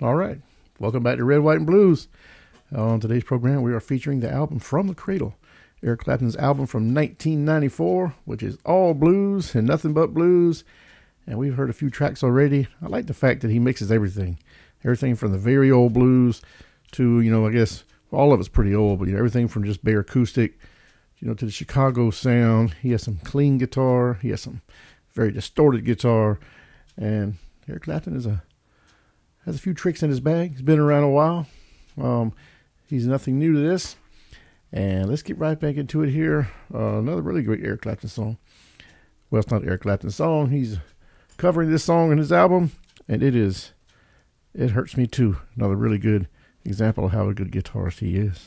All right. Welcome back to Red, White, and Blues. On today's program, we are featuring the album From the Cradle, Eric Clapton's album from 1994, which is all blues and nothing but blues. And we've heard a few tracks already. I like the fact that he mixes everything. Everything from the very old blues to, I guess all of it's pretty old, but everything from just bare acoustic, to the Chicago sound. He has some clean guitar. He has some very distorted guitar. And Eric Clapton has a few tricks in his bag. He's been around a while. He's nothing new to this. And let's get right back into it here. Another really great Eric Clapton song. Well, it's not Eric Clapton's song. He's covering this song in his album. And It Hurts Me Too. Another really good example of how a good guitarist he is.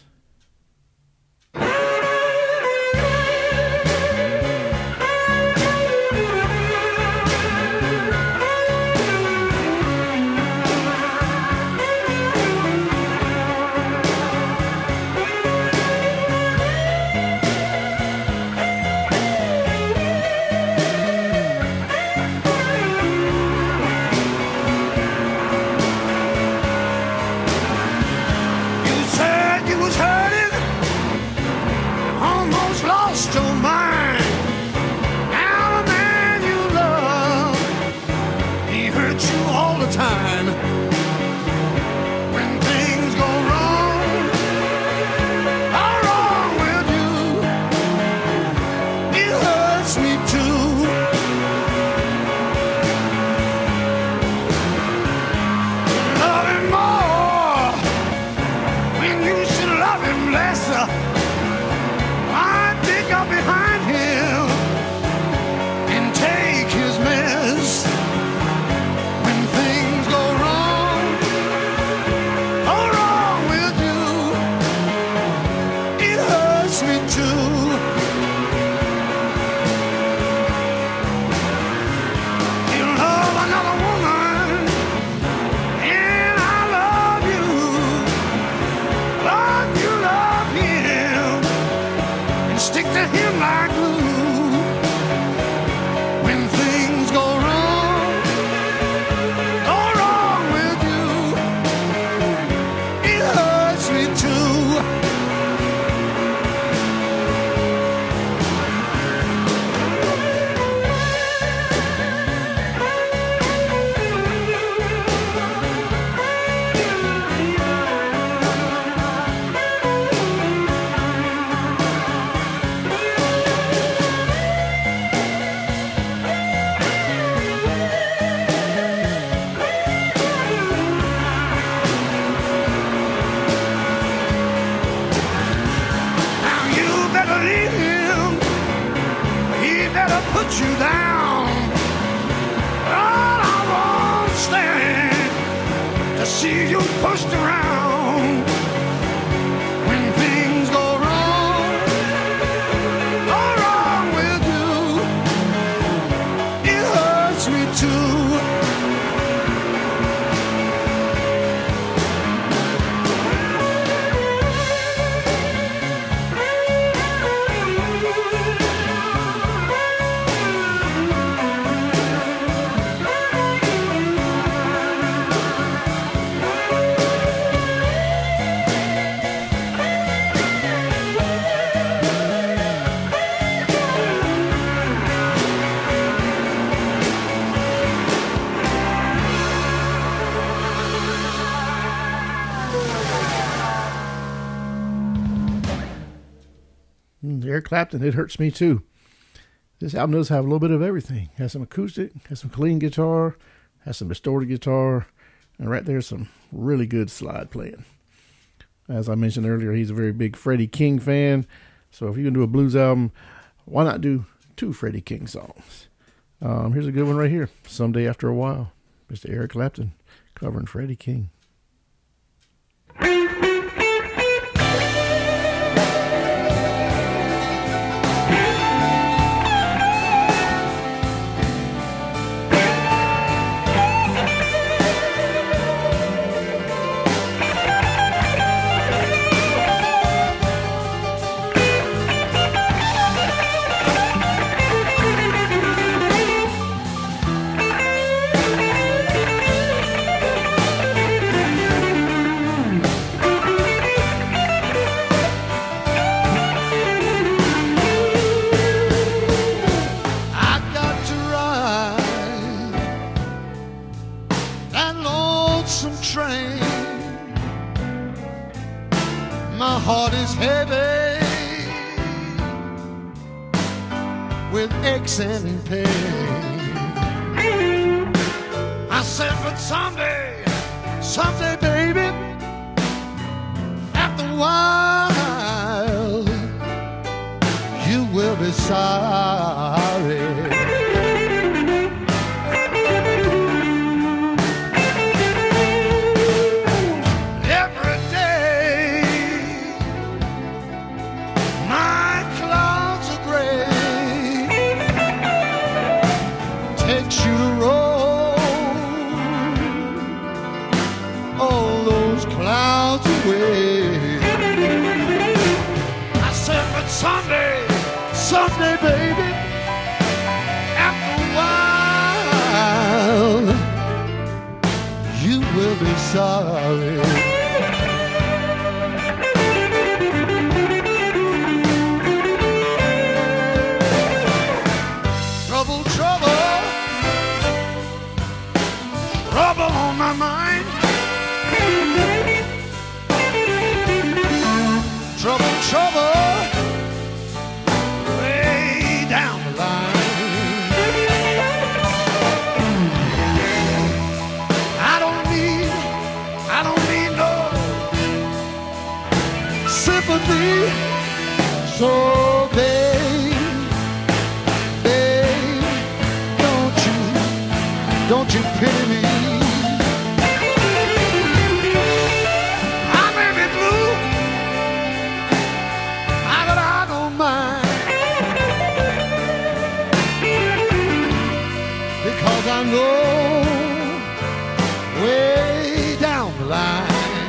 Eric Clapton, It Hurts Me Too. This album does have a little bit of everything. Has some acoustic, has some clean guitar, has some distorted guitar, and right there's some really good slide playing. As I mentioned earlier, he's a very big Freddie King fan. So if you can do a blues album, why not do 2 Freddie King songs? Here's a good one right here. Someday After a While. Mr. Eric Clapton covering Freddie King. heart is heavy with aches and pain. I said, but someday, baby, after a while, you will be sorry. Every day, my clouds are gray, takes you to roll all those clouds away. I said, but someday, baby, after a while, you will be sorry. Trouble on my mind. Trouble, way down the line. I don't need no sympathy. So babe, don't you pity me? I know way down the line.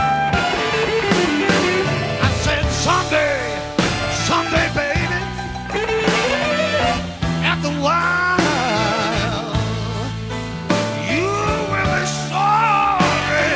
I said someday, baby, after a while, you will be sorry.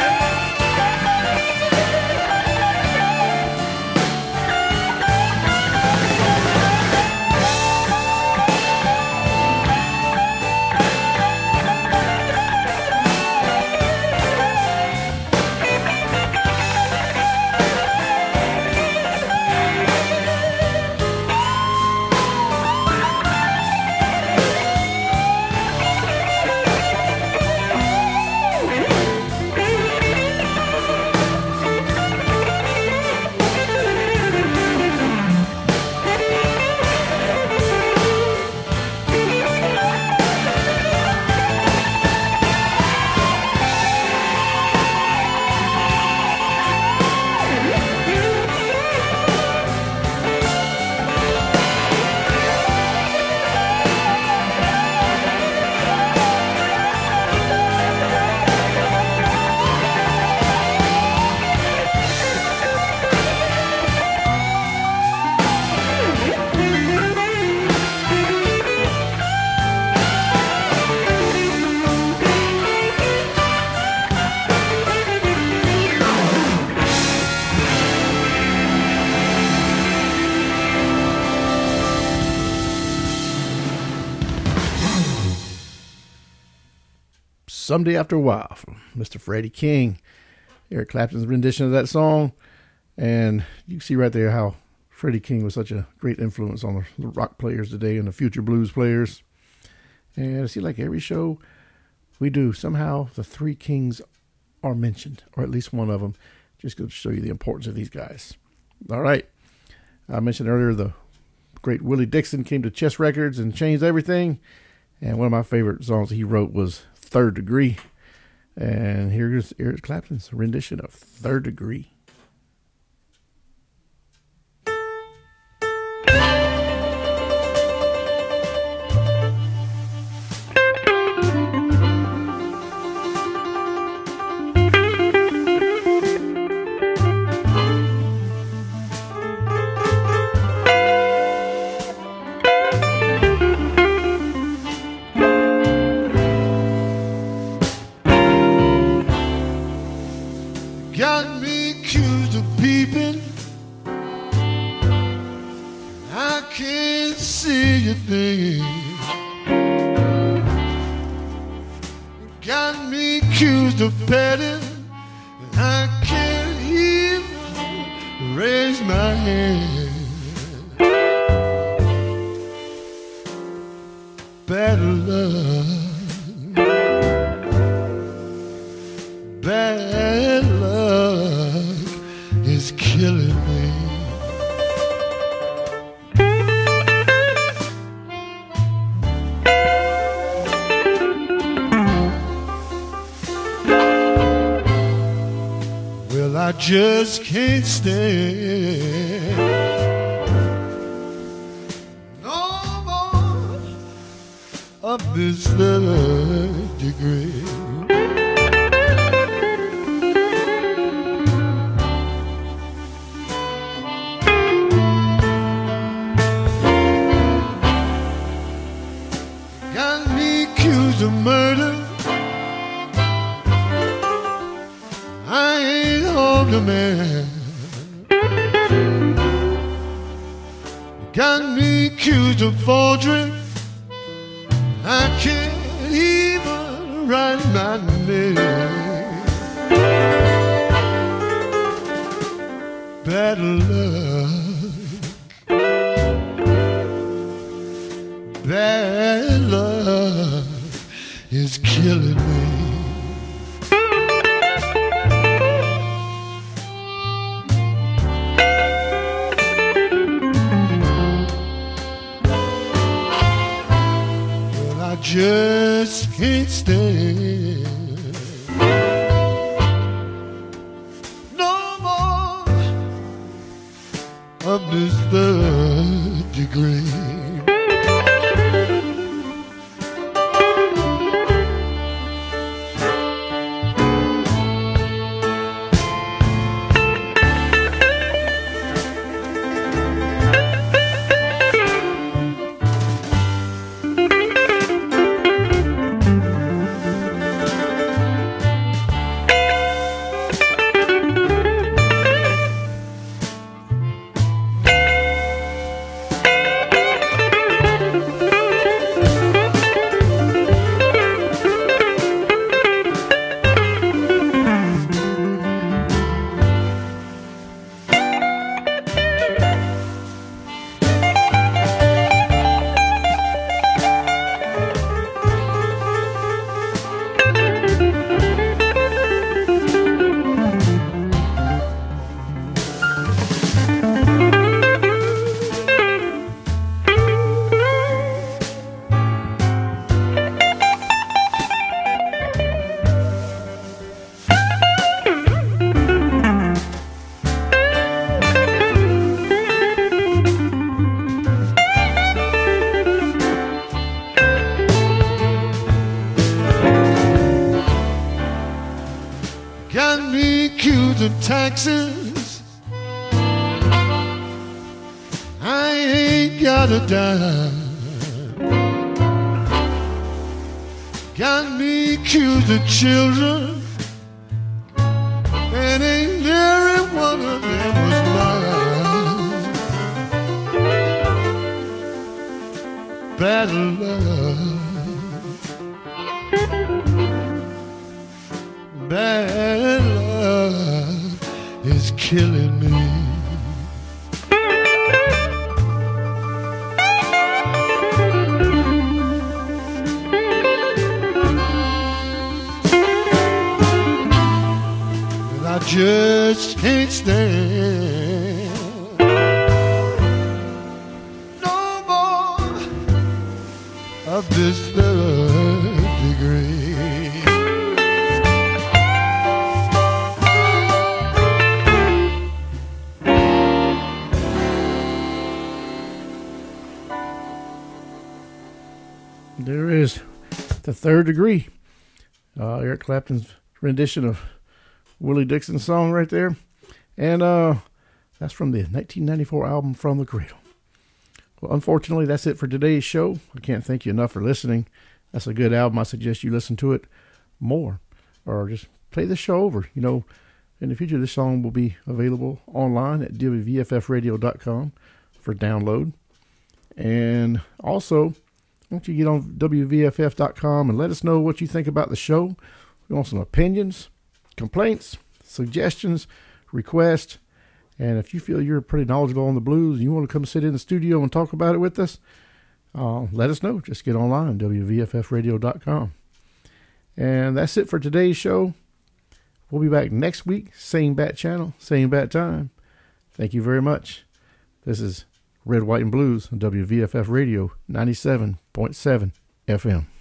Someday After a While from Mr. Freddie King. Eric Clapton's rendition of that song. And you can see right there how Freddie King was such a great influence on the rock players today and the future blues players. And I see like every show we do, somehow the three kings are mentioned, or at least one of them, just to show you the importance of these guys. All right. I mentioned earlier the great Willie Dixon came to Chess Records and changed everything. And one of my favorite songs he wrote was Third Degree. And here's Eric Clapton's rendition of Third Degree. Got me accused of peeping. I can't see a thing. Got me accused of petting. I can't even raise hand. Bad luck, bad luck is killing me. Well, I just can't stand no more of this third degree. Got me accused of murder. I ain't harmed a man. Got me accused of forgery. I can't even write my name. Bad luck, bad luck is killing me. Just can't stand no more of this third degree. Got me accused of taxes. I ain't got a dime. Got me accused of children, and ain't every one of them was mine. Bad luck, bad luck is killing me. I just can't stand no more of this third degree. There is The Third Degree. Eric Clapton's rendition of Willie Dixon's song right there. And that's from the 1994 album From the Cradle. Well, unfortunately, that's it for today's show. I can't thank you enough for listening. That's a good album. I suggest you listen to it more, or just play the show over. You know, in the future, this song will be available online at WVFFradio.com for download. And also, why don't you get on WVFF.com and let us know what you think about the show. We want some opinions, complaints, suggestions, requests, And if you feel you're pretty knowledgeable on the blues and you want to come sit in the studio and talk about it with us, let us know. Just get online, wvffradio.com. And that's it for today's show. We'll be back next week. Same bat channel, same bat time. Thank you very much. This is Red, White, and Blues on WVFF Radio 97.7 FM.